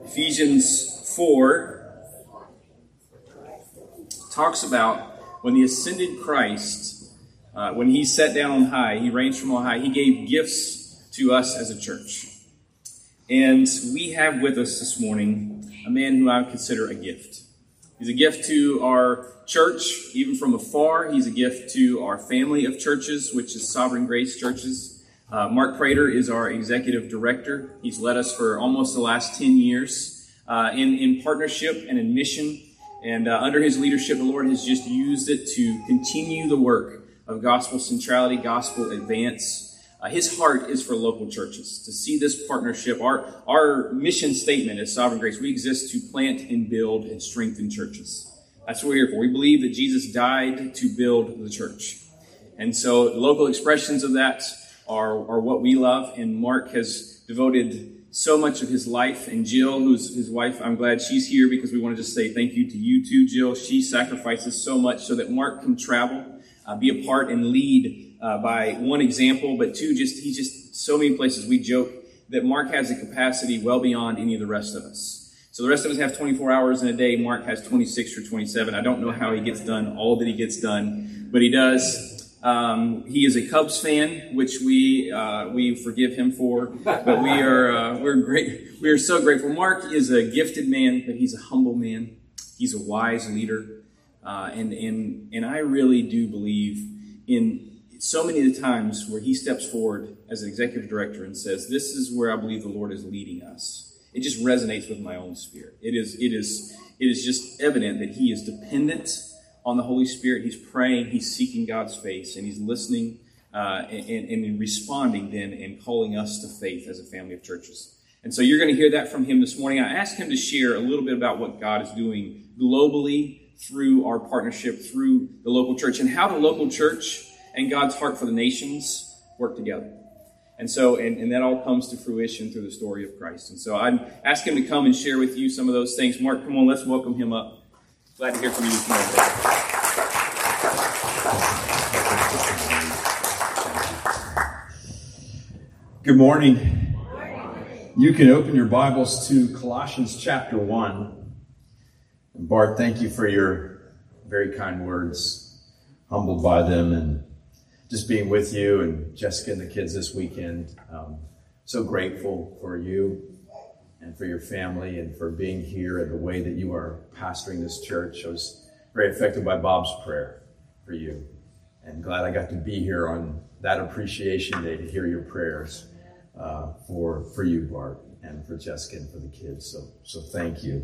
Ephesians 4 talks about when the ascended Christ, when he sat down on high, he reigns from on high, he gave gifts to us as a church. And we have with us this morning a man who I would consider a gift. He's a gift to our church, even from afar. He's a gift to our family of churches, which is Sovereign Grace Churches. Mark Prater is our executive director. He's led us for almost the last 10 years in partnership and in mission. And under his leadership, the Lord has just used it to continue the work of gospel centrality, gospel advance. His heart is for local churches, to see this partnership. Our mission statement as Sovereign Grace, we exist to plant and build and strengthen churches. That's what we're here for. We believe that Jesus died to build the church. And so local expressions of that are what we love. And Mark has devoted so much of his life. And Jill, who's his wife, I'm glad she's here because we want to just say thank you to you too, Jill. She sacrifices so much so that Mark can travel, be a part and lead by one example, but two, he's just so many places. We joke that Mark has a capacity well beyond any of the rest of us. So the rest of us have 24 hours in a day. Mark has 26 or 27. I don't know how he gets done all that he gets done, but he does. He is a Cubs fan, which we forgive him for, but we're great. We are so grateful. Mark is a gifted man, but he's a humble man. He's a wise leader, and I really do believe in so many of the times where he steps forward as an executive director and says, "This is where I believe the Lord is leading us." It just resonates with my own spirit. It is just evident that he is dependent on the Holy Spirit. He's praying, he's seeking God's face, and he's listening and responding then and calling us to faith as a family of churches. And so you're going to hear that from him this morning. I asked him to share a little bit about what God is doing globally through our partnership, through the local church, and how the local church and God's heart for the nations work together. And so, and that all comes to fruition through the story of Christ. And so I asked him to come and share with you some of those things. Mark, come on, let's welcome him up. Glad to hear from you this morning. Good morning. You can open your Bibles to Colossians chapter 1. And Bart, thank you for your very kind words. Humbled by them and just being with you and Jessica and the kids this weekend. So grateful for you and for your family and for being here and the way that you are pastoring this church. I was very affected by Bob's prayer for you. And glad I got to be here on that appreciation day to hear your prayers for you, Bart, and for Jessica and for the kids. So thank you.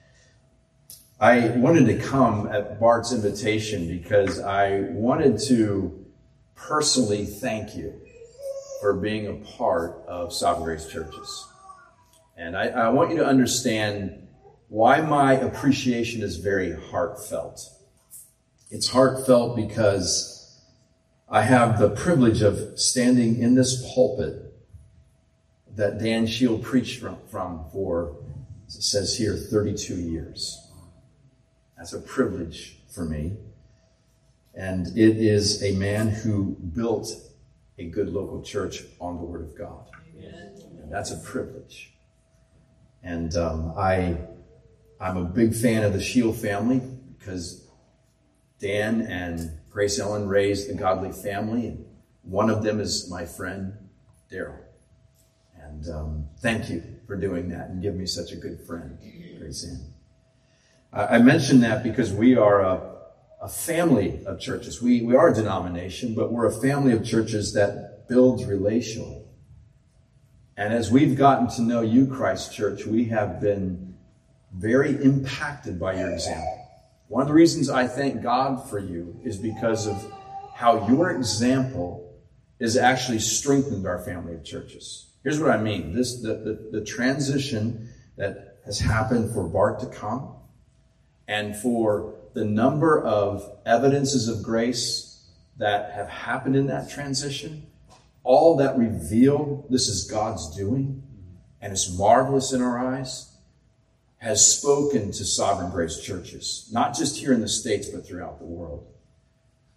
I wanted to come at Bart's invitation because I wanted to personally thank you for being a part of Sovereign Grace Churches. And I want you to understand why my appreciation is very heartfelt. It's heartfelt because I have the privilege of standing in this pulpit that Dan Shield preached from for, as it says here, 32 years. That's a privilege for me. And it is a man who built a good local church on the Word of God. And that's a privilege. And I'm a big fan of the Shield family because Dan and Grace Ellen raised a godly family, and one of them is my friend, Daryl. And thank you for doing that and giving me such a good friend, Grace Ann. I mention that because we are a family of churches. We are a denomination, but we're a family of churches that builds relationally. And as we've gotten to know you, Christ Church, we have been very impacted by your example. One of the reasons I thank God for you is because of how your example has actually strengthened our family of churches. Here's what I mean. The transition that has happened for Bart to come and for the number of evidences of grace that have happened in that transition, all that reveal this is God's doing and is marvelous in our eyes, has spoken to Sovereign Grace Churches, not just here in the States, but throughout the world.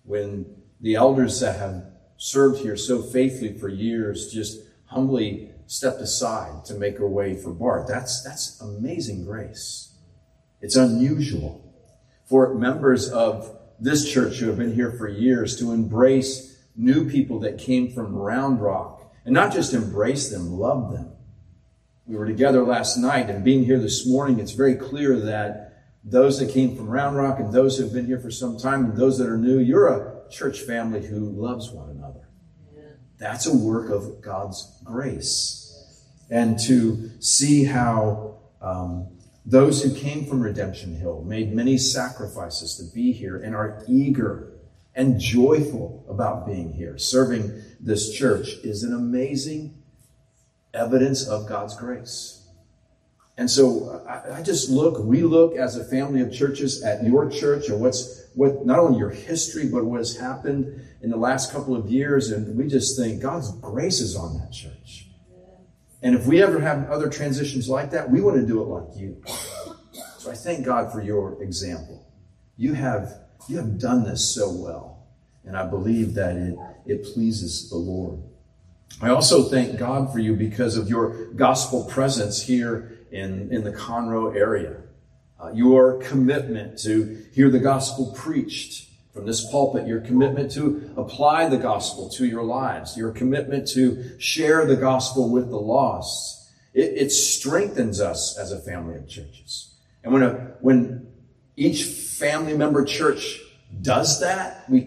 When the elders that have served here so faithfully for years just humbly stepped aside to make a way for Bart. That's amazing grace. It's unusual for members of this church who have been here for years to embrace new people that came from Round Rock. And not just embrace them, love them. We were together last night, and being here this morning, it's very clear that those that came from Round Rock and those who have been here for some time and those that are new, you're a church family who loves one another. That's a work of God's grace. And to see how those who came from Redemption Hill made many sacrifices to be here and are eager and joyful about being here, serving this church, is an amazing evidence of God's grace. And so we look as a family of churches at your church and what not only your history, but what has happened in the last couple of years. And we just think God's grace is on that church. And if we ever have other transitions like that, we want to do it like you. So I thank God for your example. You have done this so well. And I believe that it pleases the Lord. I also thank God for you because of your gospel presence here in the Conroe area. Your commitment to hear the gospel preached from this pulpit, your commitment to apply the gospel to your lives, your commitment to share the gospel with the lost. It strengthens us as a family of churches. And when each family member church does that, we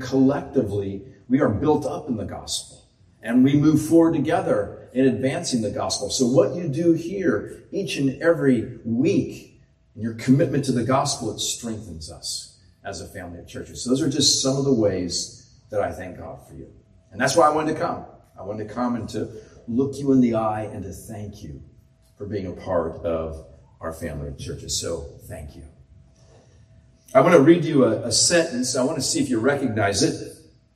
are built up in the gospel. And we move forward together in advancing the gospel. So what you do here each and every week, and your commitment to the gospel, it strengthens us as a family of churches. So those are just some of the ways that I thank God for you. And that's why I wanted to come. I wanted to come and to look you in the eye and to thank you for being a part of our family of churches. So thank you. I want to read you a sentence. I want to see if you recognize it.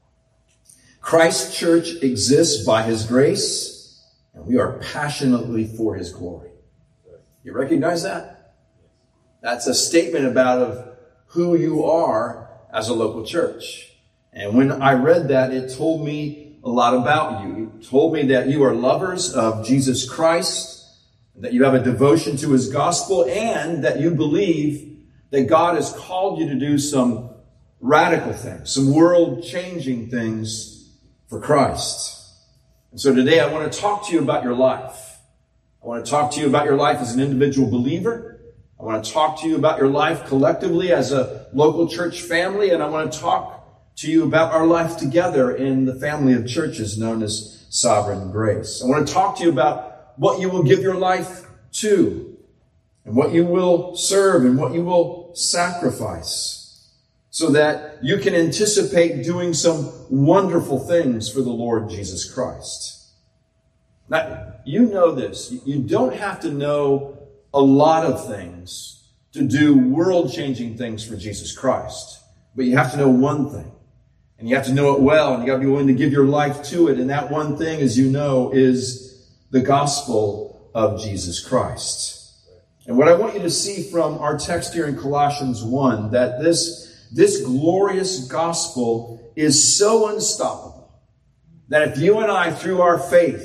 Christ's church exists by his grace, and we are passionately for his glory. You recognize that? That's a statement of who you are as a local church. And when I read that, it told me a lot about you. It told me that you are lovers of Jesus Christ, that you have a devotion to his gospel, and that you believe that God has called you to do some radical things, some world-changing things for Christ. And so today I want to talk to you about your life. I want to talk to you about your life as an individual believer. I want to talk to you about your life collectively as a local church family. And I want to talk to you about our life together in the family of churches known as Sovereign Grace. I want to talk to you about what you will give your life to, and what you will serve, and what you will sacrifice, so that you can anticipate doing some wonderful things for the Lord Jesus Christ. Now, you know this. You don't have to know a lot of things to do world-changing things for Jesus Christ. But you have to know one thing. And you have to know it well, and you got to be willing to give your life to it. And that one thing, as you know, is the gospel of Jesus Christ. And what I want you to see from our text here in Colossians 1, that this glorious gospel is so unstoppable that if you and I, through our faith,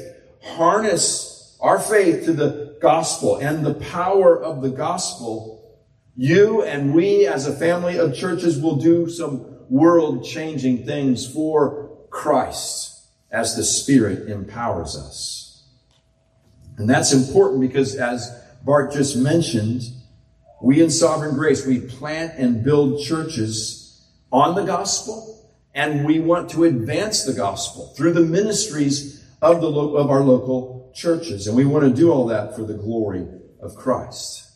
harness our faith to the gospel and the power of the gospel, you and we as a family of churches will do some world-changing things for Christ as the Spirit empowers us. And that's important because, as Bart just mentioned, we in Sovereign Grace, we plant and build churches on the gospel, and we want to advance the gospel through the ministries of our local churches. And we want to do all that for the glory of Christ.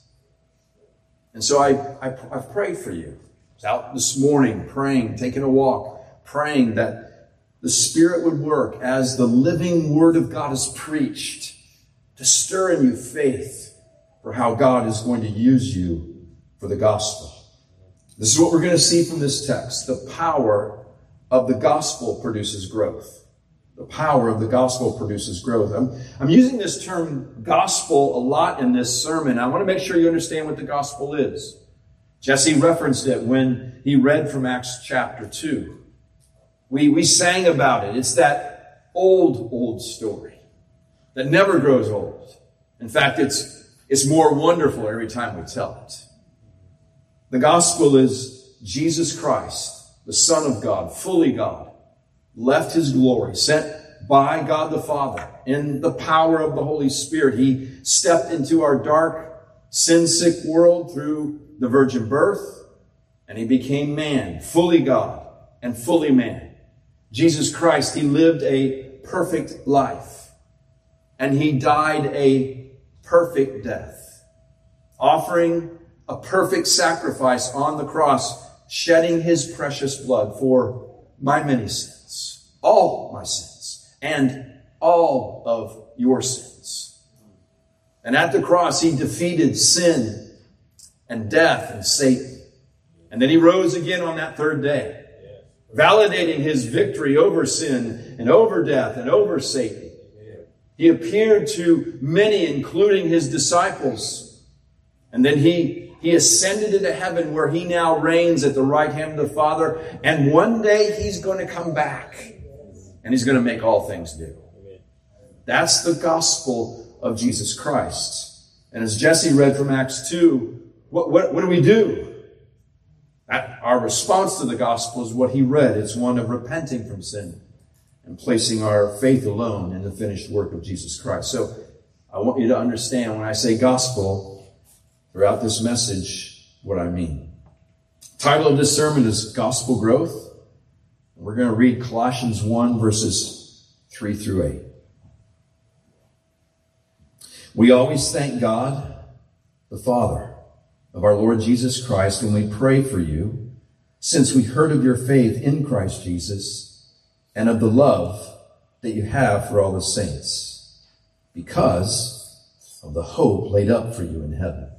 And so I've prayed for you. I was out this morning praying, taking a walk, praying that the Spirit would work as the living Word of God is preached to stir in you faith for how God is going to use you for the gospel. This is what we're going to see from this text. The power of the gospel produces growth. The power of the gospel produces growth. I'm using this term gospel a lot in this sermon. I want to make sure you understand what the gospel is. Jesse referenced it when he read from Acts chapter 2. We sang about it. It's that old story that never grows old. In fact, it's more wonderful every time we tell it. The gospel is Jesus Christ, the Son of God, fully God, left his glory, sent by God the Father in the power of the Holy Spirit. He stepped into our dark, sin-sick world through the virgin birth, and he became man, fully God and fully man. Jesus Christ, he lived a perfect life, and he died a perfect death, offering a perfect sacrifice on the cross, shedding his precious blood for my many sins, all my sins, and all of your sins. And at the cross, he defeated sin and death and Satan. And then he rose again on that third day, validating his victory over sin and over death and over Satan. He appeared to many, including his disciples. And then he ascended into heaven, where he now reigns at the right hand of the Father. And one day he's going to come back, and he's going to make all things new. That's the gospel of Jesus Christ. And as Jesse read from Acts 2, what do we do? Our response to the gospel is what he read. It's one of repenting from sin and placing our faith alone in the finished work of Jesus Christ. So I want you to understand, when I say gospel throughout this message, what I mean. The title of this sermon is Gospel Growth. We're going to read Colossians 1, verses 3 through 8. We always thank God, the Father of our Lord Jesus Christ, when we pray for you, since we heard of your faith in Christ Jesus and of the love that you have for all the saints, because of the hope laid up for you in heaven.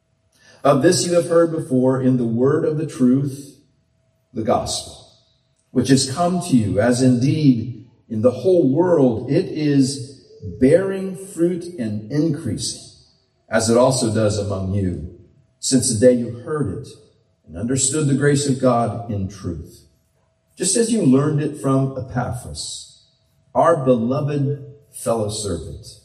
Of this you have heard before in the word of the truth, the gospel, which has come to you, as indeed in the whole world it is bearing fruit and increasing, as it also does among you, since the day you heard it and understood the grace of God in truth, just as you learned it from Epaphras, our beloved fellow servant.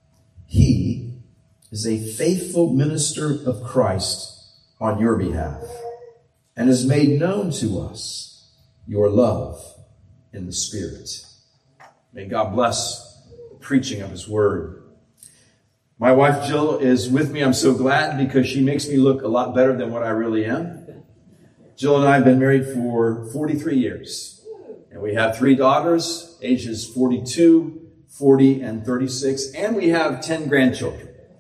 He is a faithful minister of Christ on your behalf, and has made known to us your love in the Spirit. May God bless the preaching of his word. My wife Jill is with me. I'm so glad, because she makes me look a lot better than what I really am. Jill and I have been married for 43 years, and we have 3 daughters, ages 42, 40, and 36, and we have 10 grandchildren.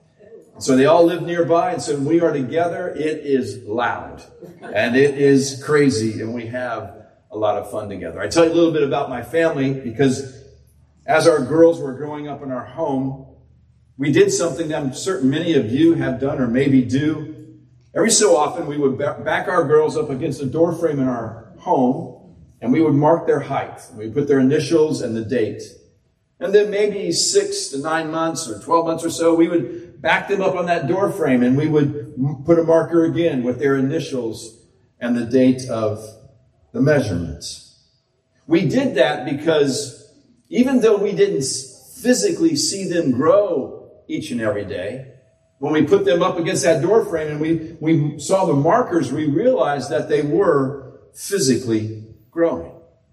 So they all live nearby, and so when we are together, it is loud, and it is crazy, and we have a lot of fun together. I tell you a little bit about my family, because as our girls were growing up in our home, we did something that I'm certain many of you have done or maybe do. Every so often, we would back our girls up against a door frame in our home, and we would mark their height. We put their initials and the date. And then maybe 6 to 9 months or 12 months or so, we would back them up on that door frame, and we would put a marker again with their initials and the date of the measurements. We did that because even though we didn't physically see them grow each and every day, when we put them up against that door frame and we saw the markers, we realized that they were physically growing.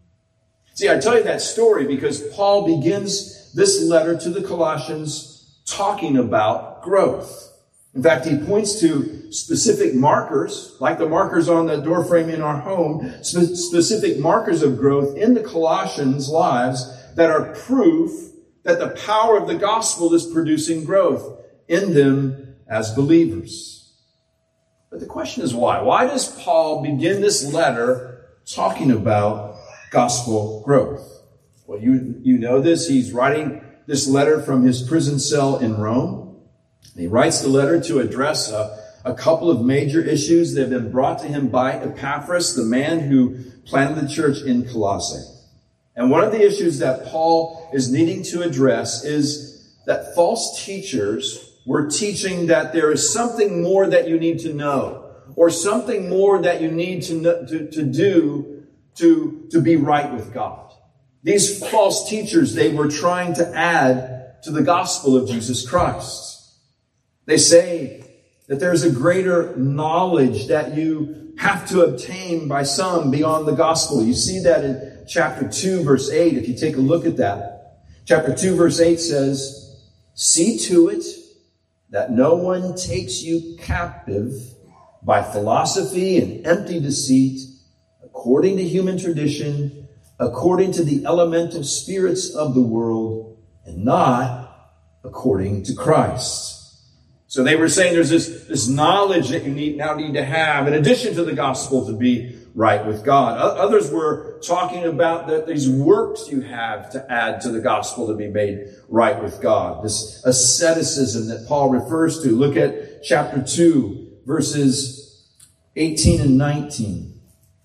See, I tell you that story because Paul begins this letter to the Colossians talking about growth. In fact, he points to specific markers, like the markers on the doorframe in our home, specific markers of growth in the Colossians' lives that are proof that the power of the gospel is producing growth in them as believers. But the question is why? Why does Paul begin this letter talking about gospel growth? Well, you know this. He's writing this letter from his prison cell in Rome. He writes the letter to address a couple of major issues that have been brought to him by Epaphras, the man who planted the church in Colossae. And one of the issues that Paul is needing to address is that false teachers were teaching that there is something more that you need to know, or something more that you need to do to be right with God. These false teachers, they were trying to add to the gospel of Jesus Christ. They say that there's a greater knowledge that you have to obtain by some beyond the gospel. You see that in chapter 2, verse 8, if you take a look at that. Chapter 2, verse 8 says, "See to it that no one takes you captive by philosophy and empty deceit, according to human tradition, according to the elemental spirits of the world, and not according to Christ." So they were saying there's this knowledge that you now need to have in addition to the gospel to be right with God. Others were talking about that these works you have to add to the gospel to be made right with God. This asceticism that Paul refers to. Look at chapter 2, verses 18 and 19.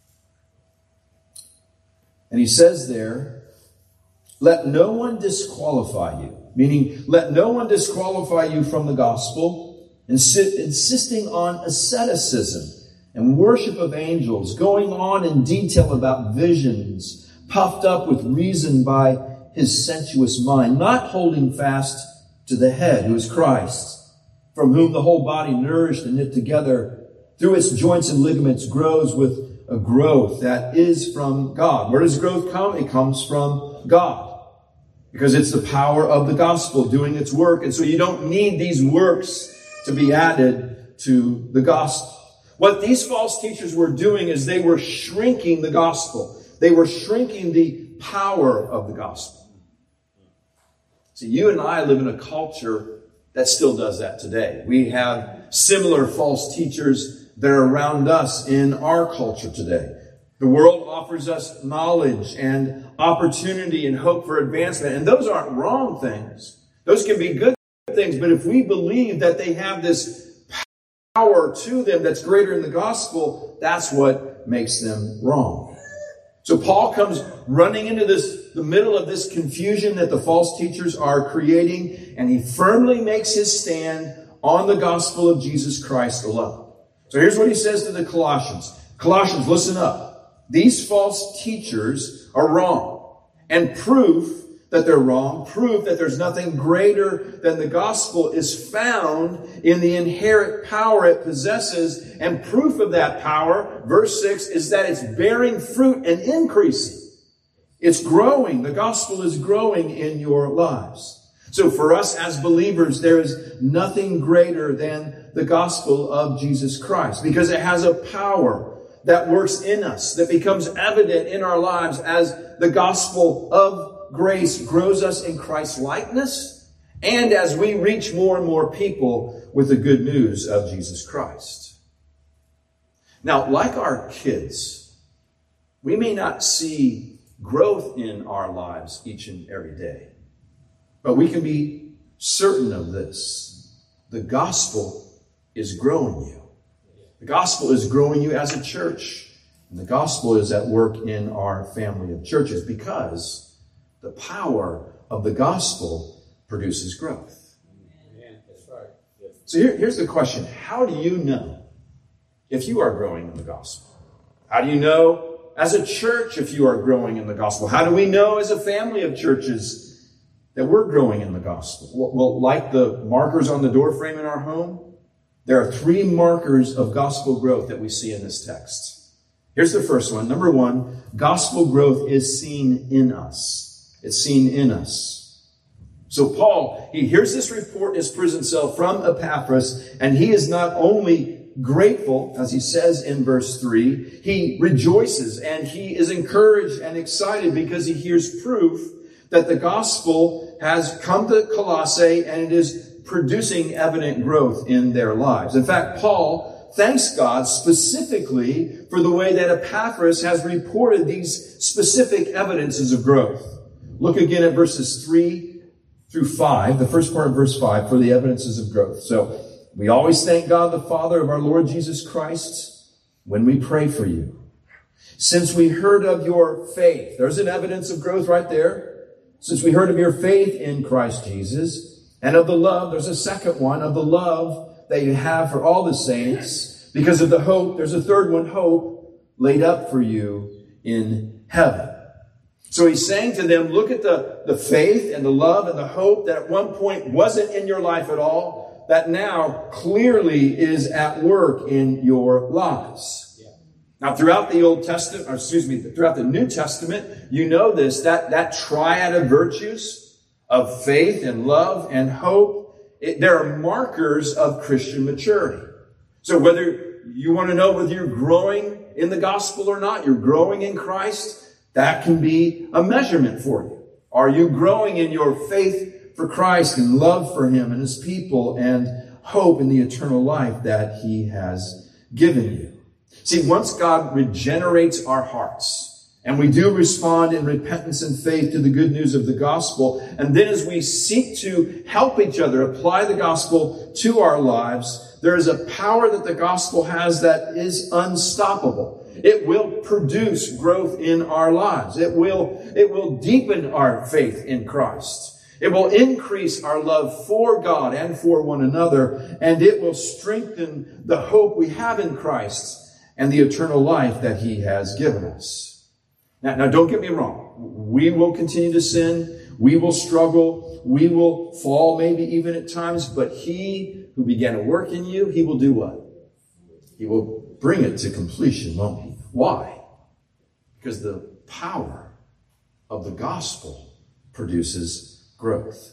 And he says there, "Let no one disqualify you," meaning let no one disqualify you from the gospel, insisting on asceticism and worship of angels, going on in detail about visions, puffed up with reason by his sensuous mind, not holding fast to the head, who is Christ, from whom the whole body, nourished and knit together through its joints and ligaments, grows with a growth that is from God. Where does growth come? It comes from God, because it's the power of the gospel doing its work. And so you don't need these works to be added to the gospel. What these false teachers were doing is they were shrinking the gospel. They were shrinking the power of the gospel. So you and I live in a culture that still does that today. We have similar false teachers that are around us in our culture today. The world offers us knowledge and opportunity and hope for advancement. And those aren't wrong things. Those can be good things. But if we believe that they have this power to them that's greater in the gospel, that's what makes them wrong. So Paul comes running into the middle of this confusion that the false teachers are creating, and he firmly makes his stand on the gospel of Jesus Christ alone. So here's what he says to the Colossians. Colossians, listen up. These false teachers are wrong, and proof that they're wrong, proof that there's nothing greater than the gospel is found in the inherent power it possesses. And proof of that power, verse 6, is that it's bearing fruit and increasing. It's growing. The gospel is growing in your lives. So for us as believers, there is nothing greater than the gospel of Jesus Christ, because it has a power that works in us, that becomes evident in our lives as the gospel of grace grows us in Christ's likeness, and as we reach more and more people with the good news of Jesus Christ. Now, like our kids, we may not see growth in our lives each and every day, but we can be certain of this. The gospel is growing you. The gospel is growing you as a church. And the gospel is at work in our family of churches, because the power of the gospel produces growth. Yeah, that's right. So here's the question. How do you know if you are growing in the gospel? How do you know as a church if you are growing in the gospel? How do we know as a family of churches that we're growing in the gospel? Well, like the markers on the doorframe in our home, there are 3 markers of gospel growth that we see in this text. Here's the first one. Number 1, gospel growth is seen in us. It's seen in us. So Paul, he hears this report in his prison cell from Epaphras, and he is not only grateful, as he says in verse 3, he rejoices and he is encouraged and excited because he hears proof that the gospel has come to Colossae and it is producing evident growth in their lives. In fact, Paul thanks God specifically for the way that Epaphras has reported these specific evidences of growth. Look again at verses 3 through 5, the first part of verse 5, for the evidences of growth. So, we always thank God the Father of our Lord Jesus Christ when we pray for you. Since we heard of your faith, there's an evidence of growth right there. Since we heard of your faith in Christ Jesus, and of the love, there's a second one, of the love that you have for all the saints, because of the hope, there's a third one, hope laid up for you in heaven. So he's saying to them, look at the faith and the love and the hope that at one point wasn't in your life at all, that now clearly is at work in your lives. Now, throughout the throughout the New Testament, you know this, that triad of virtues of faith and love and hope, there are markers of Christian maturity. So whether you want to know whether you're growing in the gospel or not, you're growing in Christ, that can be a measurement for you. Are you growing in your faith for Christ and love for Him and His people and hope in the eternal life that He has given you? See, once God regenerates our hearts, and we do respond in repentance and faith to the good news of the gospel, and then as we seek to help each other apply the gospel to our lives, there is a power that the gospel has that is unstoppable. It will produce growth in our lives. It will deepen our faith in Christ. It will increase our love for God and for one another, and it will strengthen the hope we have in Christ and the eternal life that He has given us. Now, don't get me wrong. We will continue to sin. We will struggle. We will fall maybe even at times. But He who began a work in you, He will do what? He will bring it to completion, won't He? Why? Because the power of the gospel produces growth.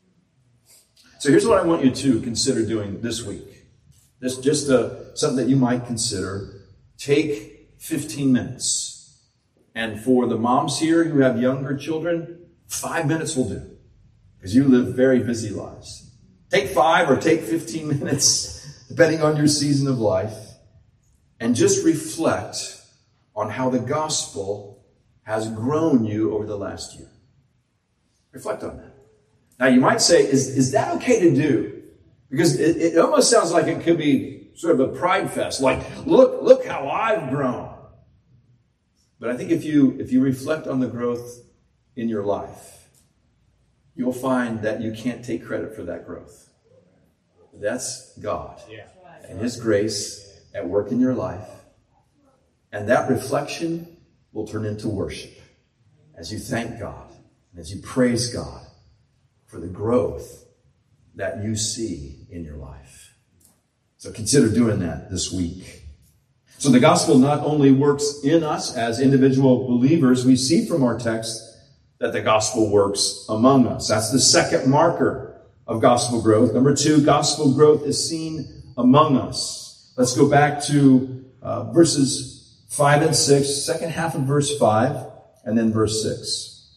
So here's what I want you to consider doing this week. This just something that you might consider. Take 15 minutes. And for the moms here who have younger children, 5 minutes will do. Because you live very busy lives. Take 5 or take 15 minutes, depending on your season of life. And just reflect on how the gospel has grown you over the last year. Reflect on that. Now you might say, is that okay to do? Because it almost sounds like it could be sort of a pride fest, like, look how I've grown. But I think if you reflect on the growth in your life, you'll find that you can't take credit for that growth. That's God and His grace at work in your life. And that reflection will turn into worship as you thank God and as you praise God for the growth that you see in your life. So consider doing that this week. So the gospel not only works in us as individual believers, we see from our text that the gospel works among us. That's the second marker of gospel growth. Number 2, gospel growth is seen among us. Let's go back to verses 5 and 6, second half of verse 5, and then verse 6.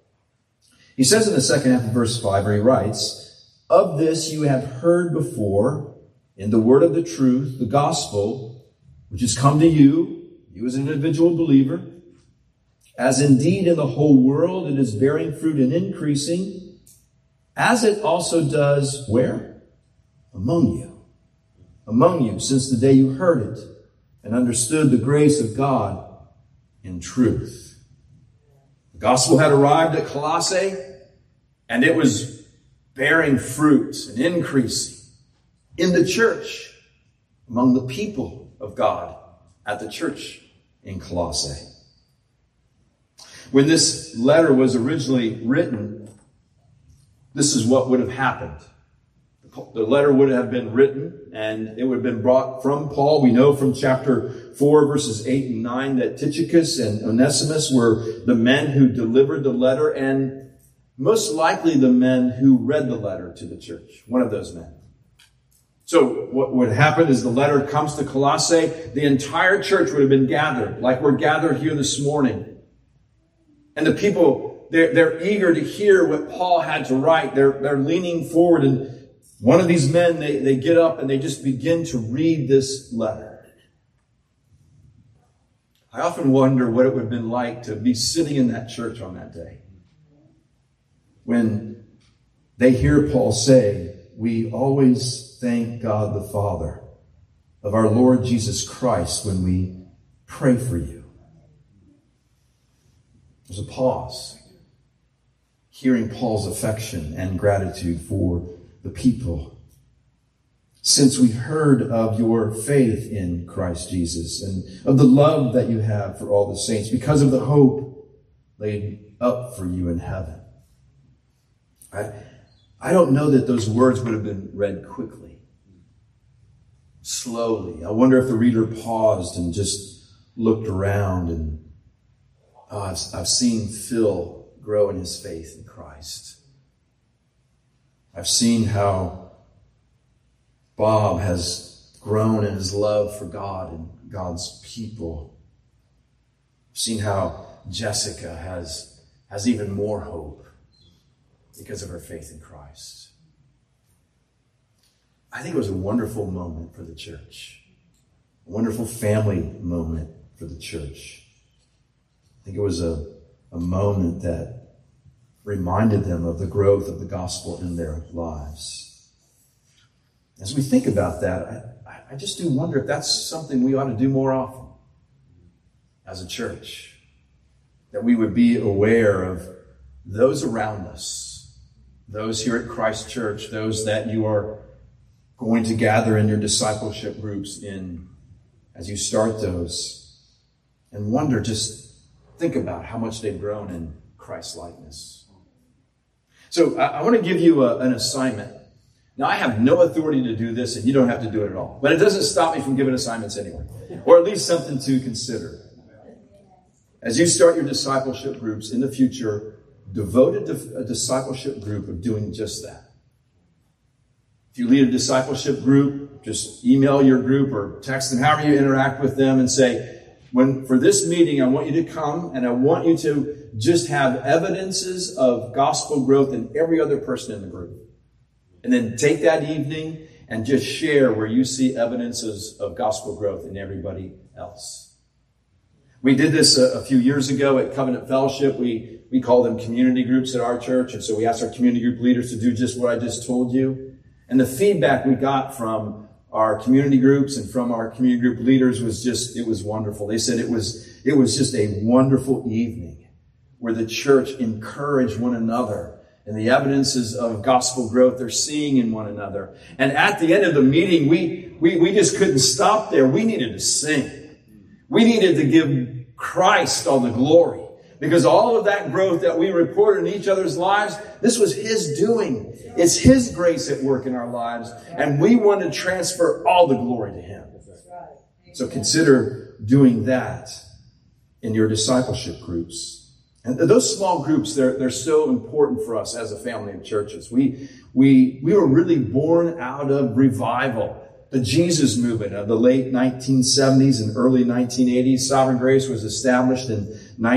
He says in the second half of verse 5, where he writes, "Of this you have heard before, in the word of the truth, the gospel, which has come to you as an individual believer, as indeed in the whole world it is bearing fruit and increasing, as it also does where? Among you, since the day you heard it and understood the grace of God in truth." The gospel had arrived at Colossae, and it was bearing fruit and increasing in the church, among the people of God at the church in Colossae. When this letter was originally written, this is what would have happened. The letter would have been written, and it would have been brought from Paul. We know from chapter 4, verses 8 and 9, that Tychicus and Onesimus were the men who delivered the letter, and most likely the men who read the letter to the church. One of those men. So what would happen is the letter comes to Colossae. The entire church would have been gathered, like we're gathered here this morning. And the people, they're eager to hear what Paul had to write. They're leaning forward, and one of these men, they get up and they just begin to read this letter. I often wonder what it would have been like to be sitting in that church on that day when they hear Paul say, "We always thank God the Father of our Lord Jesus Christ when we pray for you." There's a pause, hearing Paul's affection and gratitude for the people. "Since we heard of your faith in Christ Jesus and of the love that you have for all the saints, because of the hope laid up for you in heaven. I don't know that those words would have been read quickly, slowly. I wonder if the reader paused and just looked around and I've seen Phil grow in his faith in Christ. I've seen how Bob has grown in his love for God and God's people. I've seen how Jessica has even more hope because of her faith in Christ. I think it was a wonderful moment for the church. A wonderful family moment for the church. I think it was a moment that reminded them of the growth of the gospel in their lives. As we think about that, I just do wonder if that's something we ought to do more often as a church. That we would be aware of those around us, those here at Christ Church, those that you are going to gather in your discipleship groups in as you start those, and wonder, just think about how much they've grown in Christ's likeness. So I want to give you an assignment. Now, I have no authority to do this, and you don't have to do it at all. But it doesn't stop me from giving assignments anyway, or at least something to consider. As you start your discipleship groups in the future, devote a discipleship group of doing just that. If you lead a discipleship group, just email your group or text them, however you interact with them, and say, for this meeting, I want you to come and I want you to just have evidences of gospel growth in every other person in the group. And then take that evening and just share where you see evidences of gospel growth in everybody else. We did this a few years ago at Covenant Fellowship. We call them community groups at our church. And so we asked our community group leaders to do just what I just told you. And the feedback we got from our community groups and from our community group leaders it was wonderful. They said it was just a wonderful evening where the church encouraged one another and the evidences of gospel growth they're seeing in one another. And at the end of the meeting, we just couldn't stop there. We needed to sing. We needed to give Christ all the glory. Because all of that growth that we reported in each other's lives, this was His doing. It's His grace at work in our lives. And we want to transfer all the glory to Him. So consider doing that in your discipleship groups. And those small groups, they're so important for us as a family of churches. We were really born out of revival. The Jesus movement of the late 1970s and early 1980s. Sovereign Grace was established in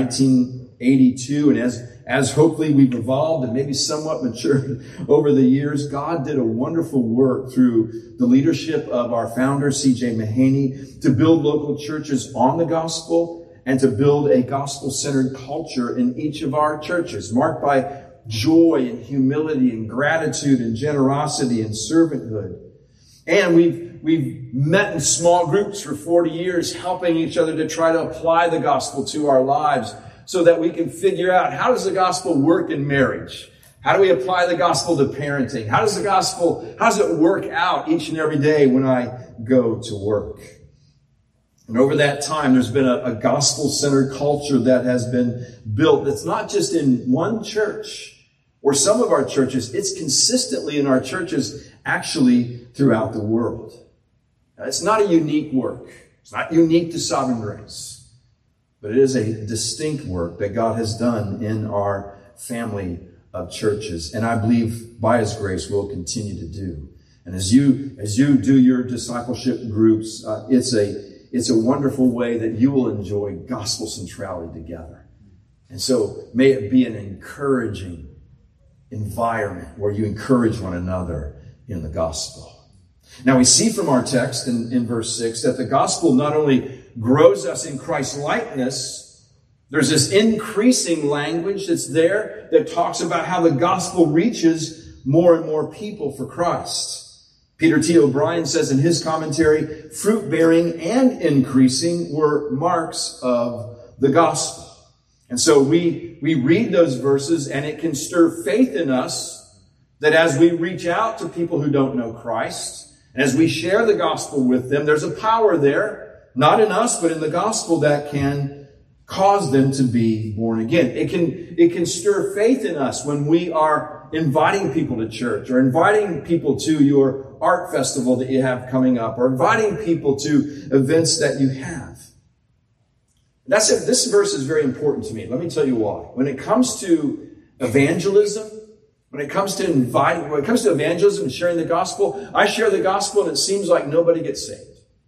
1982. And as hopefully we've evolved and maybe somewhat matured over the years, God did a wonderful work through the leadership of our founder, C.J. Mahaney, to build local churches on the gospel and to build a gospel-centered culture in each of our churches, marked by joy and humility and gratitude and generosity and servanthood. And we've met in small groups for 40 years, helping each other to try to apply the gospel to our lives so that we can figure out, how does the gospel work in marriage? How do we apply the gospel to parenting? How does it work out each and every day when I go to work? And over that time, there's been a gospel-centered culture that has been built. That's not just in one church or some of our churches. It's consistently in our churches, actually throughout the world. Now, it's not a unique work. It's not unique to Sovereign Grace. But it is a distinct work that God has done in our family of churches. And I believe by His grace will continue to do. And as you do your discipleship groups, it's a wonderful way that you will enjoy gospel centrality together. And so may it be an encouraging environment where you encourage one another in the gospel. Now we see from our text in verse 6 that the gospel not only grows us in Christ's likeness, there's this increasing language that's there that talks about how the gospel reaches more and more people for Christ. Peter T. O'Brien says in his commentary, fruit-bearing and increasing were marks of the gospel. And so we read those verses and it can stir faith in us that as we reach out to people who don't know Christ, and as we share the gospel with them, there's a power there, not in us, but in the gospel that can cause them to be born again. It can stir faith in us when we are inviting people to church, or inviting people to your art festival that you have coming up, or inviting people to events that you have. That's it. This verse is very important to me. Let me tell you why. When it comes to evangelism, when it comes to evangelism and sharing the gospel, I share the gospel and it seems like nobody gets saved.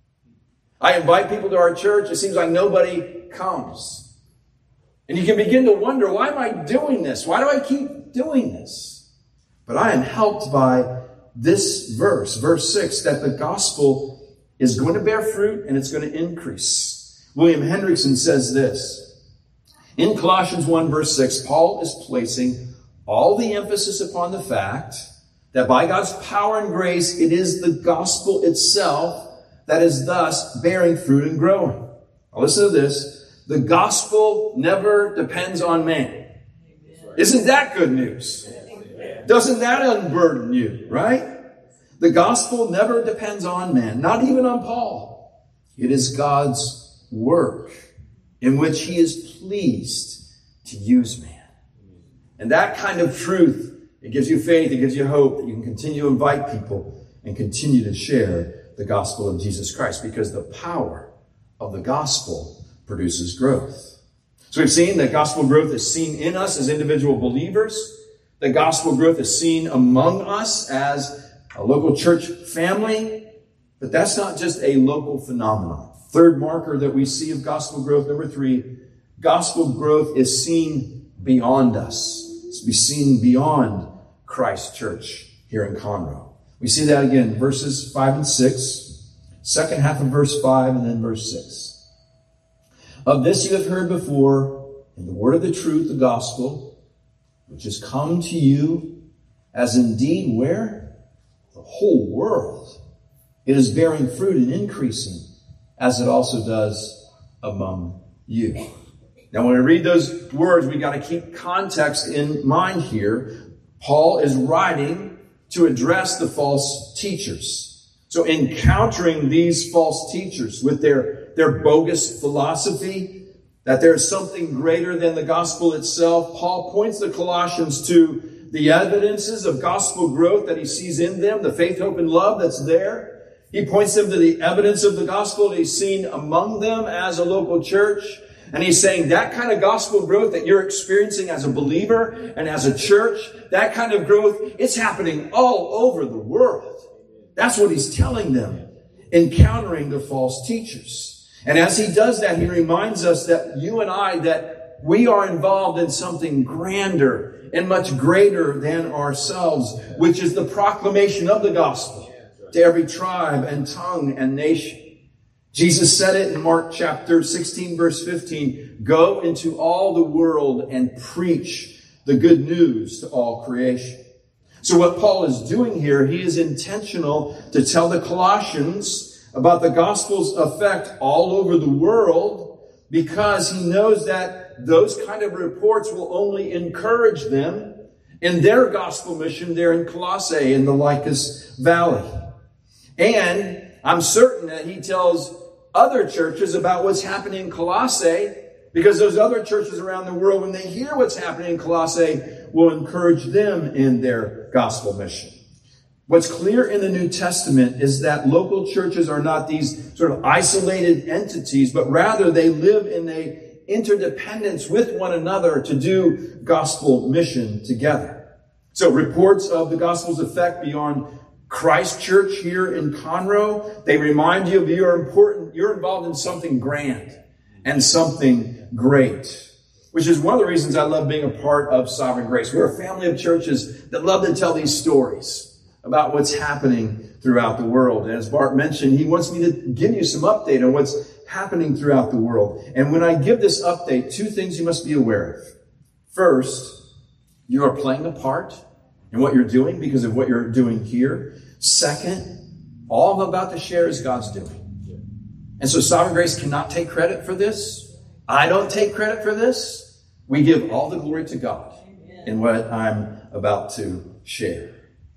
I invite people to our church, it seems like nobody comes. And you can begin to wonder, why am I doing this? Why do I keep doing this? But I am helped by this verse, verse 6, that the gospel is going to bear fruit and it's going to increase. William Hendrickson says this. In Colossians 1 verse 6, Paul is placing all the emphasis upon the fact that by God's power and grace, it is the gospel itself that is thus bearing fruit and growing. Now listen to this. The gospel never depends on man. Isn't that good news? Doesn't that unburden you, right? The gospel never depends on man, not even on Paul. It is God's work in which he is pleased to use man. And that kind of truth, it gives you faith, it gives you hope that you can continue to invite people and continue to share the gospel of Jesus Christ, because the power of the gospel produces growth. So we've seen that gospel growth is seen in us as individual believers. The gospel growth is seen among us as a local church family. But that's not just a local phenomenon. Third marker that we see of gospel growth, number 3, gospel growth is seen beyond us. It's to be seen beyond Christ Church here in Conroe. We see that again, verses 5 and 6, second half of verse 5, and then verse 6. Of this you have heard before in the word of the truth, the gospel, which has come to you, as indeed where? The whole world. It is bearing fruit and increasing, as it also does among you. Now, when we read those words, we got to keep context in mind here. Paul is writing to address the false teachers. So encountering these false teachers with their bogus philosophy, that there's something greater than the gospel itself, Paul points the Colossians to the evidences of gospel growth that he sees in them, the faith, hope, and love that's there. He points them to the evidence of the gospel that he's seen among them as a local church. And he's saying that kind of gospel growth that you're experiencing as a believer and as a church, that kind of growth, it's happening all over the world. That's what he's telling them, encountering the false teachers. And as he does that, he reminds us that you and I, that we are involved in something grander and much greater than ourselves, which is the proclamation of the gospel to every tribe and tongue and nation. Jesus said it in Mark chapter 16, verse 15, go into all the world and preach the good news to all creation. So what Paul is doing here, he is intentional to tell the Colossians about the gospel's effect all over the world, because he knows that those kind of reports will only encourage them in their gospel mission there in Colossae in the Lycus Valley. And I'm certain that he tells other churches about what's happening in Colossae, because those other churches around the world, when they hear what's happening in Colossae, will encourage them in their gospel mission. What's clear in the New Testament is that local churches are not these sort of isolated entities, but rather they live in a interdependence with one another to do gospel mission together. So reports of the gospel's effect beyond Christ Church here in Conroe, they remind you of you're important, you're involved in something grand and something great, which is one of the reasons I love being a part of Sovereign Grace. We're a family of churches that love to tell these stories about what's happening throughout the world. And as Bart mentioned, he wants me to give you some update on what's happening throughout the world. And when I give this update, 2 things you must be aware of. First, you are playing a part in what you're doing because of what you're doing here. Second, all I'm about to share is God's doing. And so Sovereign Grace cannot take credit for this. I don't take credit for this. We give all the glory to God in what I'm about to share.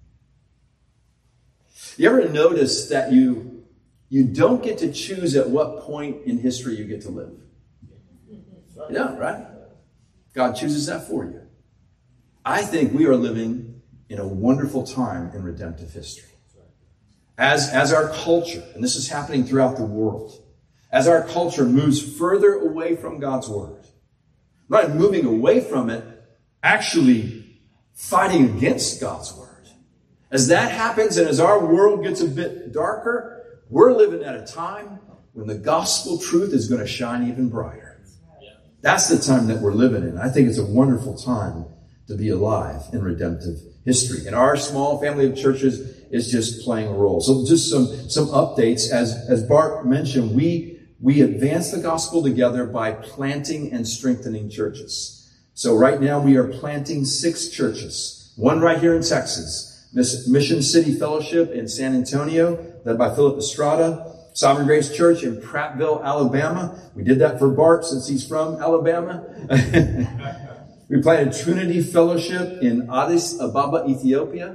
You ever notice that you don't get to choose at what point in history you get to live? Yeah, right? God chooses that for you. I think we are living in a wonderful time in redemptive history. As our culture, and this is happening throughout the world, as our culture moves further away from God's word, not moving away from it, actually fighting against God's word. As that happens and as our world gets a bit darker, we're living at a time when the gospel truth is going to shine even brighter. That's the time that we're living in. I think it's a wonderful time to be alive in redemptive history. And our small family of churches is just playing a role. So just some updates. As Bart mentioned, we advance the gospel together by planting and strengthening churches. So right now we are planting 6 churches. One right here in Texas. Mission City Fellowship in San Antonio, led by Philip Estrada. Sovereign Grace Church in Prattville, Alabama. We did that for Bart since he's from Alabama. We planted Trinity Fellowship in Addis Ababa, Ethiopia.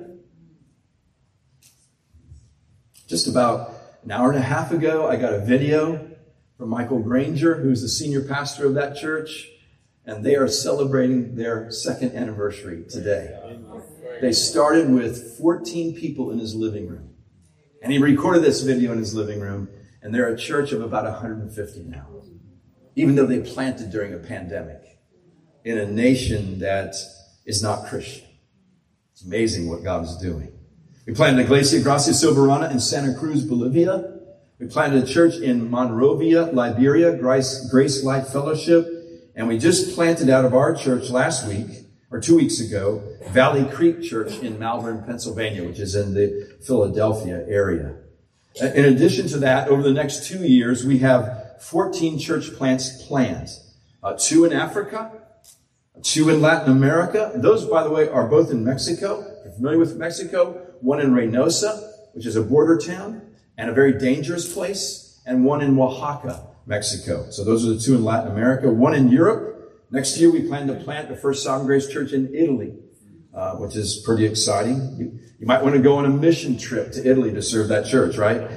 Just about an hour and a half ago, I got a video from Michael Granger, who's the senior pastor of that church, and they are celebrating their 2nd anniversary today. They started with 14 people in his living room. And he recorded this video in his living room, and they're a church of about 150 now. Even though they planted during a pandemic in a nation that is not Christian. It's amazing what God is doing. We planted Iglesia Gracia Soberana in Santa Cruz, Bolivia. We planted a church in Monrovia, Liberia, Grace Light Fellowship. And we just planted out of our church last week, or 2 weeks ago, Valley Creek Church in Malvern, Pennsylvania, which is in the Philadelphia area. In addition to that, over the next 2 years, we have 14 church plants planned. 2 in Africa, 2 in Latin America. Those, by the way, are both in Mexico. If you're familiar with Mexico, one in Reynosa, which is a border town and a very dangerous place, and one in Oaxaca, Mexico. So those are the 2 in Latin America. 1 in Europe. Next year, we plan to plant the first Sovereign Grace Church in Italy, which is pretty exciting. You might want to go on a mission trip to Italy to serve that church, right?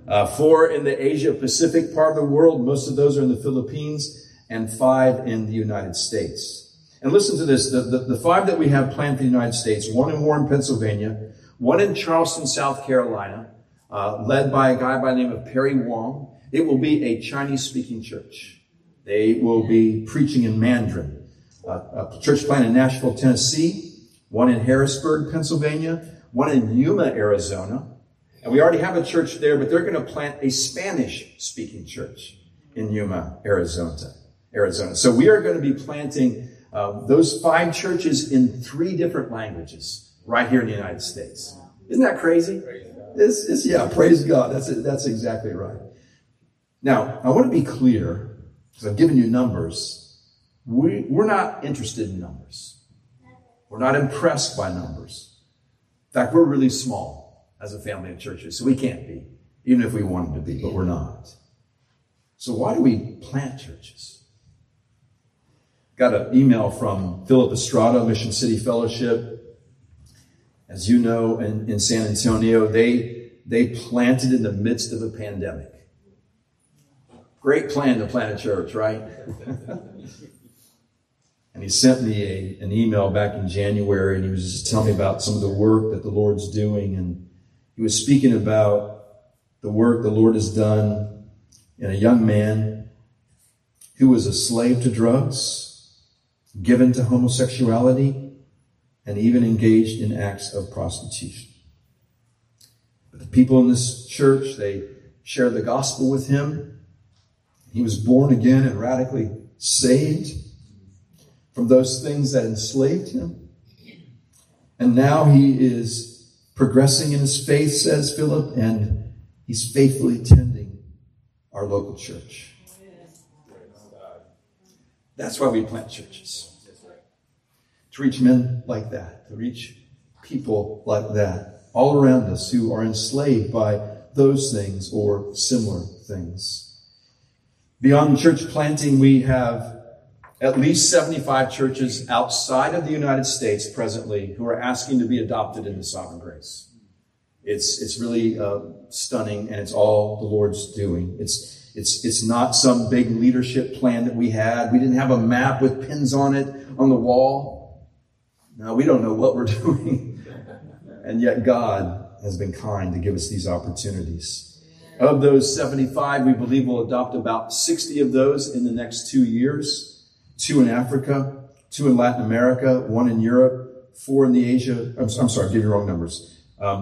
4 in the Asia-Pacific part of the world. Most of those are in the Philippines, and 5 in the United States. And listen to this. The 5 that we have planned for the United States, 1 in Warren, Pennsylvania, 1 in Charleston, South Carolina, led by a guy by the name of Perry Wong. It will be a Chinese-speaking church. They will be preaching in Mandarin. A church plant in Nashville, Tennessee. 1 in Harrisburg, Pennsylvania. 1 in Yuma, Arizona. And we already have a church there, but they're going to plant a Spanish-speaking church in Yuma, Arizona. So we are going to be planting those 5 churches in 3 different languages right here in the United States. Isn't that crazy? Yeah, praise God. That's exactly right. Now, I want to be clear, because I've given you numbers. We're not interested in numbers. We're not impressed by numbers. In fact, we're really small as a family of churches, so we can't be, even if we wanted to be, but we're not. So why do we plant churches? Got an email from Philip Estrada, Mission City Fellowship. As you know, in San Antonio, they planted in the midst of a pandemic. Great plan to plant a church, right? And he sent me an email back in January, and he was just telling me about some of the work that the Lord's doing. And he was speaking about the work the Lord has done in a young man who was a slave to drugs, given to homosexuality, and even engaged in acts of prostitution. But the people in this church, they shared the gospel with him. He was born again and radically saved from those things that enslaved him. And now he is progressing in his faith, says Philip, and he's faithfully tending our local church. That's why we plant churches. To reach men like that, to reach people like that, all around us who are enslaved by those things or similar things. Beyond church planting, we have at least 75 churches outside of the United States presently who are asking to be adopted into Sovereign Grace. It's really stunning, and it's all the Lord's doing. It's not some big leadership plan that we had. We didn't have a map with pins on it on the wall. No, we don't know what we're doing. And yet God has been kind to give us these opportunities. Of those 75, we believe we'll adopt about 60 of those in the next 2 years. 2 in Africa, 2 in Latin America, 1 in Europe, 4 in the Asia. I'm sorry, I gave you wrong numbers.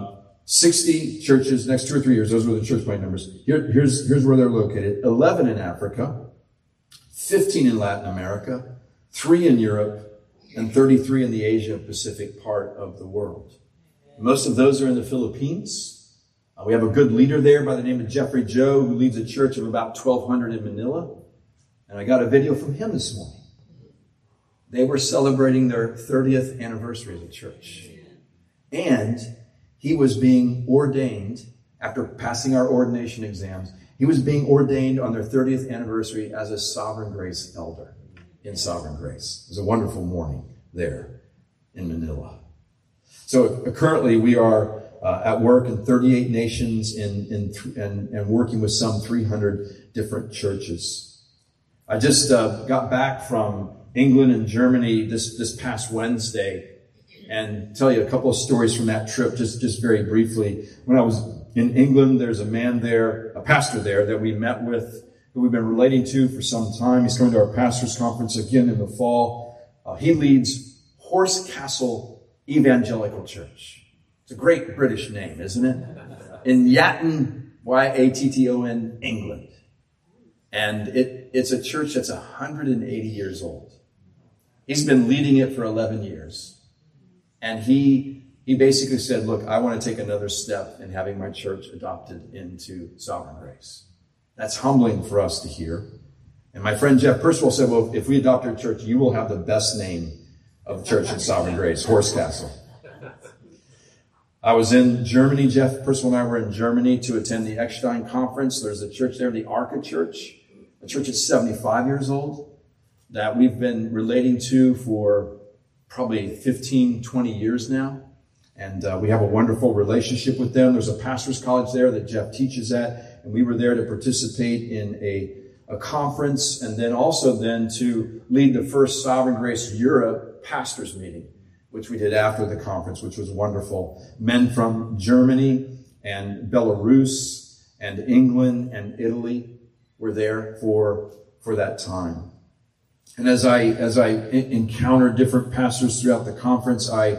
60 churches next 2 or 3 years. Those were the church plant numbers. Here's where they're located. 11 in Africa, 15 in Latin America, 3 in Europe, and 33 in the Asia Pacific part of the world. Most of those are in the Philippines. We have a good leader there by the name of Jeffrey Joe, who leads a church of about 1,200 in Manila. And I got a video from him this morning. They were celebrating their 30th anniversary as a church. And he was being ordained, after passing our ordination exams, he was being ordained on their 30th anniversary as a Sovereign Grace elder in Sovereign Grace. It was a wonderful morning there in Manila. So currently we are at work in 38 nations and working with some 300 different churches. I just got back from England and Germany this past Wednesday, and tell you a couple of stories from that trip, just very briefly. When I was in England, there's a man there, a pastor there that we met with, who we've been relating to for some time. He's coming to our pastors' conference again in the fall. He leads Horsecastle Evangelical Church. It's a great British name, isn't it? In Yatton, Yatton, England. And it's a church that's 180 years old. He's been leading it for 11 years. And he basically said, look, I want to take another step in having my church adopted into Sovereign Grace. That's humbling for us to hear. And my friend Jeff Percival said, well, if we adopt our church, you will have the best name of the church in Sovereign Grace, Horsecastle. I was in Germany. Jeff Percival and I were in Germany to attend the Eckstein Conference. There's a church there, the Arca Church, a church that's 75 years old, that we've been relating to for probably 15, 20 years now. And we have a wonderful relationship with them. There's a pastor's college there that Jeff teaches at. And we were there to participate in a conference, and then also to lead the first Sovereign Grace Europe pastors meeting, which we did after the conference, which was wonderful. Men from Germany and Belarus and England and Italy were there for that time. And as I encountered different pastors throughout the conference, I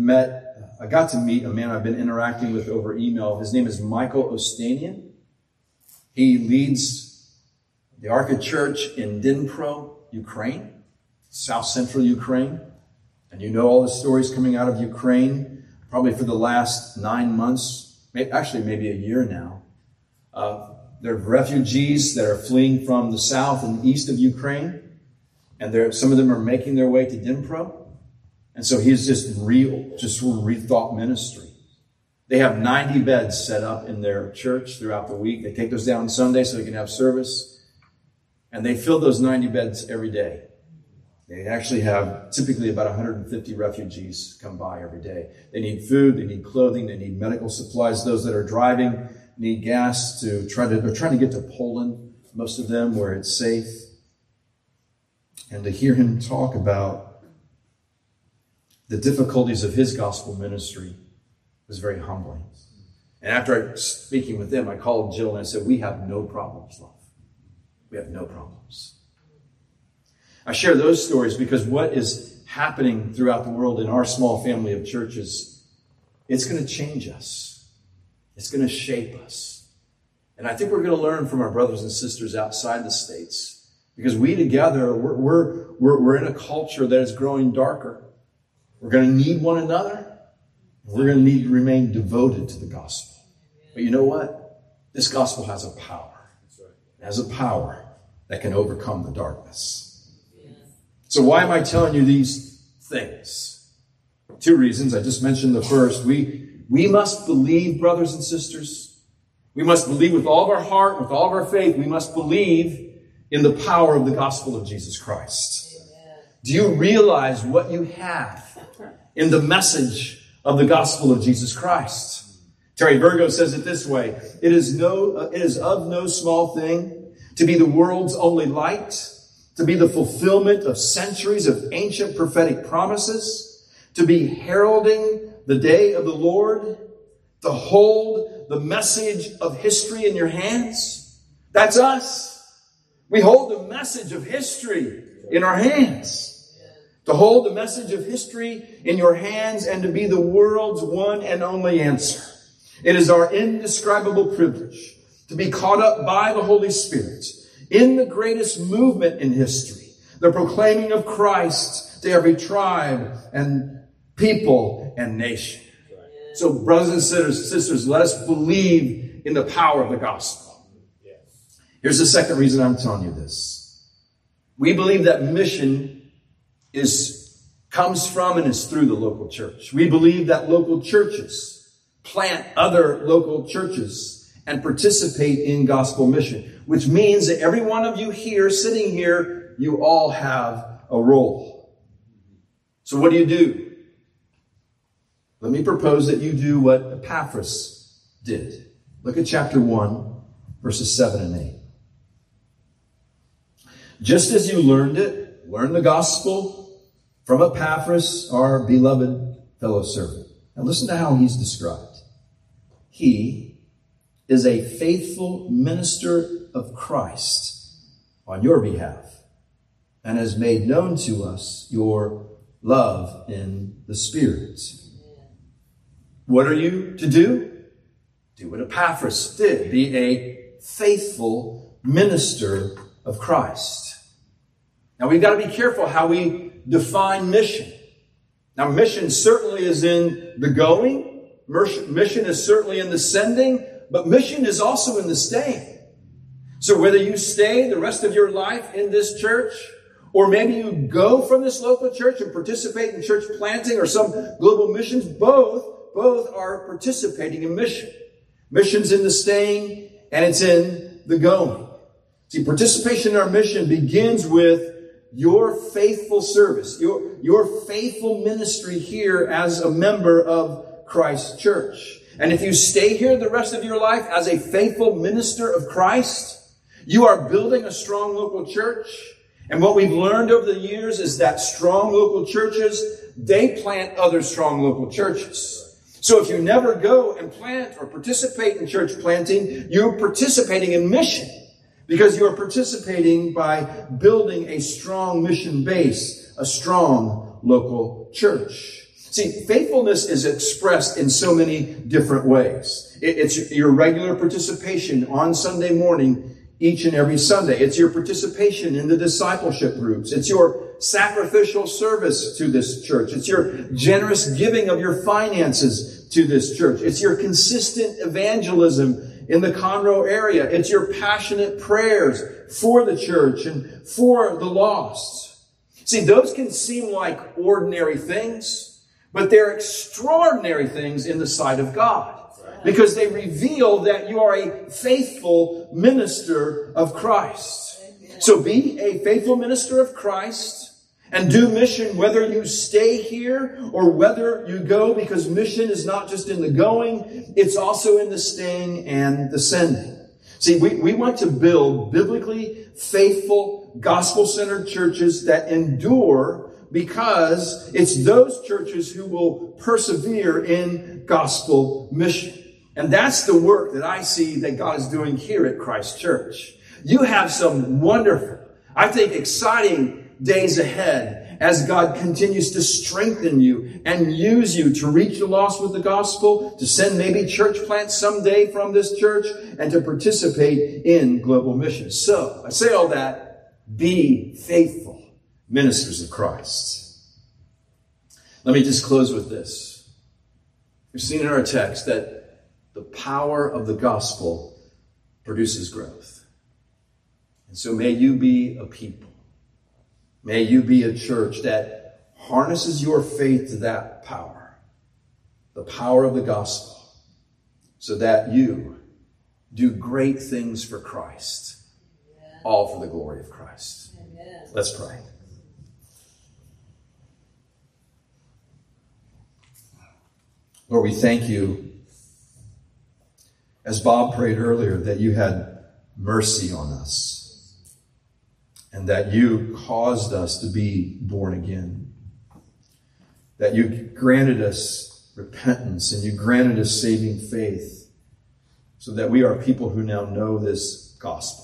got to meet a man I've been interacting with over email. His name is Michael Ostanian. He leads the Arca Church in Dnipro, Ukraine, south central Ukraine. And you know all the stories coming out of Ukraine, probably for the last 9 months, actually maybe a year now. There are refugees that are fleeing from the south and east of Ukraine. And some of them are making their way to Dnipro. And so he's just rethought ministry. They have 90 beds set up in their church throughout the week. They take those down on Sunday so they can have service. And they fill those 90 beds every day. They actually have typically about 150 refugees come by every day. They need food, they need clothing, they need medical supplies. Those that are driving need gas they're trying to get to Poland, most of them, where it's safe. And to hear him talk about the difficulties of his gospel ministry was very humbling. And after speaking with them, I called Jill and I said, we have no problems, love. We have no problems. I share those stories because what is happening throughout the world in our small family of churches, it's going to change us. It's going to shape us. And I think we're going to learn from our brothers and sisters outside the States, because we together, we're in a culture that is growing darker. We're going to need one another. We're going to need to remain devoted to the gospel. But you know what? This gospel has a power. It has a power that can overcome the darkness. So why am I telling you these things? 2 reasons. I just mentioned the first. We must believe, brothers and sisters. We must believe with all of our heart, with all of our faith. We must believe in the power of the gospel of Jesus Christ. Amen. Do you realize what you have in the message of the gospel of Jesus Christ? Terry Virgo says it this way: it is of no small thing to be the world's only light, to be the fulfillment of centuries of ancient prophetic promises, to be heralding the day of the Lord, to hold the message of history in your hands. That's us. We hold the message of history in our hands. To hold the message of history in your hands and to be the world's one and only answer. It is our indescribable privilege to be caught up by the Holy Spirit in the greatest movement in history, the proclaiming of Christ to every tribe and people and nation. So, brothers and sisters, let us believe in the power of the gospel. Here's the second reason I'm telling you this. We believe that mission comes from and is through the local church. We believe that local churches plant other local churches and participate in gospel mission, which means that every one of you here, sitting here, you all have a role. So what do? Let me propose that you do what Epaphras did. Look at chapter 1, verses 7 and 8. Just as you learn the gospel from Epaphras, our beloved fellow servant. Now listen to how he's described. He is a faithful minister of Christ on your behalf and has made known to us your love in the Spirit. What are you to do? Do what Epaphras did. Be a faithful minister of Christ. Now we've got to be careful how we define mission. Now mission certainly is in the going. Mission is certainly in the sending. But mission is also in the staying. So whether you stay the rest of your life in this church, or maybe you go from this local church and participate in church planting or some global missions, both are participating in mission. Mission's in the staying and it's in the going. See, participation in our mission begins with your faithful service, your faithful ministry here as a member of Christ's church. And if you stay here the rest of your life as a faithful minister of Christ, you are building a strong local church. And what we've learned over the years is that strong local churches, they plant other strong local churches. So if you never go and plant or participate in church planting, you're participating in mission. Because you're participating by building a strong mission base, a strong local church. See, faithfulness is expressed in so many different ways. It's your regular participation on Sunday morning, each and every Sunday. It's your participation in the discipleship groups. It's your sacrificial service to this church. It's your generous giving of your finances to this church. It's your consistent evangelism in the Conroe area. It's your passionate prayers for the church and for the lost. See, those can seem like ordinary things, but they're extraordinary things in the sight of God because they reveal that you are a faithful minister of Christ. So be a faithful minister of Christ and do mission whether you stay here or whether you go, because mission is not just in the going, it's also in the staying and the sending. See, we want to build biblically faithful, gospel-centered churches that endure, because it's those churches who will persevere in gospel mission. And that's the work that I see that God is doing here at Christ Church. You have some wonderful, I think, exciting days ahead as God continues to strengthen you and use you to reach the lost with the gospel, to send maybe church plants someday from this church, and to participate in global missions. So, I say all that, be faithful ministers of Christ. Let me just close with this. We've seen in our text that the power of the gospel produces growth. And so may you be a people. May you be a church that harnesses your faith to that power, the power of the gospel, so that you do great things for Christ, all for the glory of Christ. Amen. Let's pray. Lord, we thank you as Bob prayed earlier, that you had mercy on us and that you caused us to be born again, that you granted us repentance and you granted us saving faith so that we are people who now know this gospel.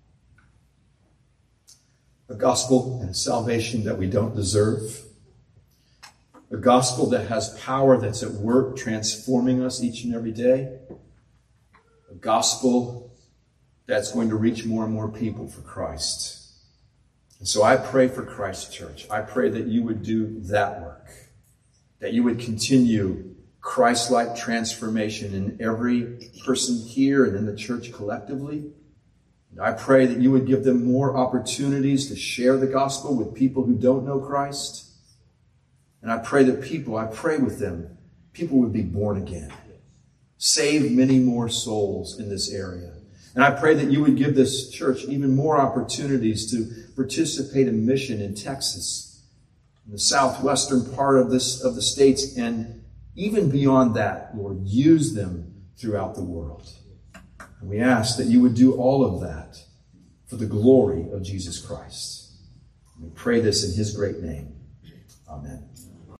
A gospel and salvation that we don't deserve. A gospel that has power that's at work transforming us each and every day. A gospel that's going to reach more and more people for Christ. And so I pray for Christ Church. I pray that you would do that work. That you would continue Christ-like transformation in every person here and in the church collectively. And I pray that you would give them more opportunities to share the gospel with people who don't know Christ. And I pray that I pray with them, people would be born again. Save many more souls in this area. And I pray that you would give this church even more opportunities to participate in mission in Texas, in the southwestern part of the states, and even beyond that, Lord, use them throughout the world. And we ask that you would do all of that for the glory of Jesus Christ. And we pray this in his great name. Amen.